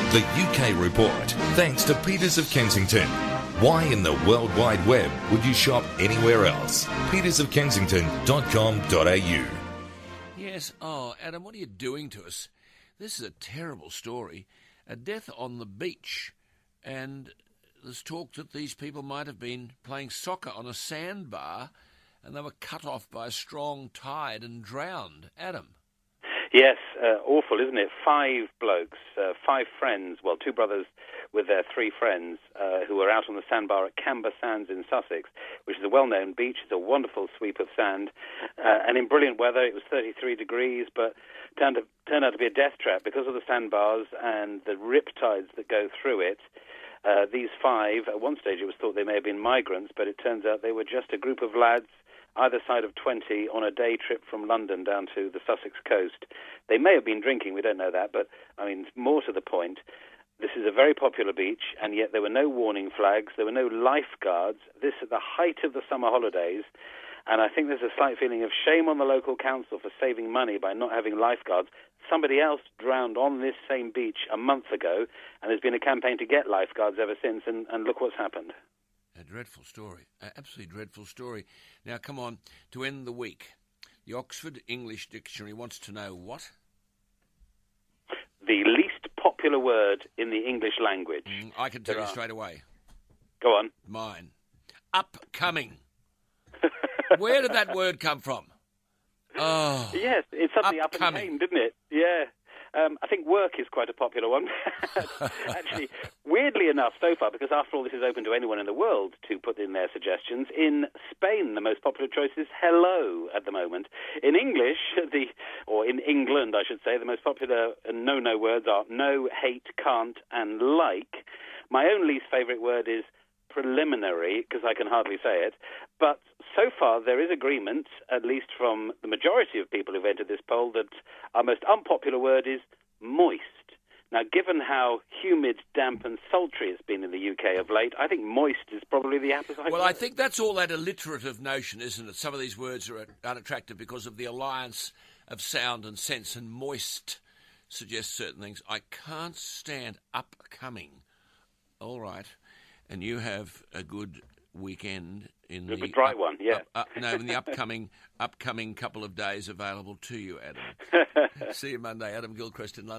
The UK Report, thanks to Peters of Kensington. Why in the World Wide Web would you shop anywhere else? petersofkensington.com.au. Yes. Oh, Adam, what are you doing to us? This is a terrible story. A death on the beach. And there's talk that these people might have been playing soccer on a sandbar and they were cut off by a strong tide and drowned. Adam. Yes, awful, isn't it? 5 blokes, 5 friends, well, 2 brothers with their 3 friends who were out on the sandbar at Camber Sands in Sussex, which is a well-known beach. It's a wonderful sweep of sand. And in brilliant weather, it was 33 degrees, but turned out to be a death trap because of the sandbars and the riptides that go through it. These 5, at one stage it was thought they may have been migrants, but it turns out they were just a group of lads either side of 20 on a day trip from London down to the Sussex coast. They may have been drinking, we don't know that, but, I mean, more to the point, this is a very popular beach, and yet there were no warning flags, there were no lifeguards, this at the height of the summer holidays, and I think there's a slight feeling of shame on the local council for saving money by not having lifeguards. Somebody else drowned on this same beach a month ago, and there's been a campaign to get lifeguards ever since, and look what's happened. A dreadful story, absolutely dreadful story. Now, come on, to end the week, the Oxford English Dictionary wants to know what? The least popular word in the English language. I can tell you straight away. Go on. Mine. Upcoming. Where did that word come from? Oh, yes, it's suddenly up and came, didn't it? Yeah. I think work is quite a popular one. Actually, weirdly enough, so far, because after all, this is open to anyone in the world to put in their suggestions. In Spain, the most popular choice is hello at the moment. In English, or in England, I should say, the most popular no-no words are no, hate, can't, and like. My own least favourite word is preliminary, because I can hardly say it. But so far, there is agreement, at least from the majority of people who've entered this poll, that our most unpopular word is moist. Now, given how humid, damp and sultry it's been in the UK of late, I think moist is probably the apposite. Well, I think that's all that alliterative notion, isn't it? Some of these words are unattractive because of the alliance of sound and sense, and moist suggests certain things. I can't stand upcoming. All right. And you have a good weekend in the dry one, yeah. In the upcoming couple of days available to you, Adam. See you Monday. Adam Gilchrist in London.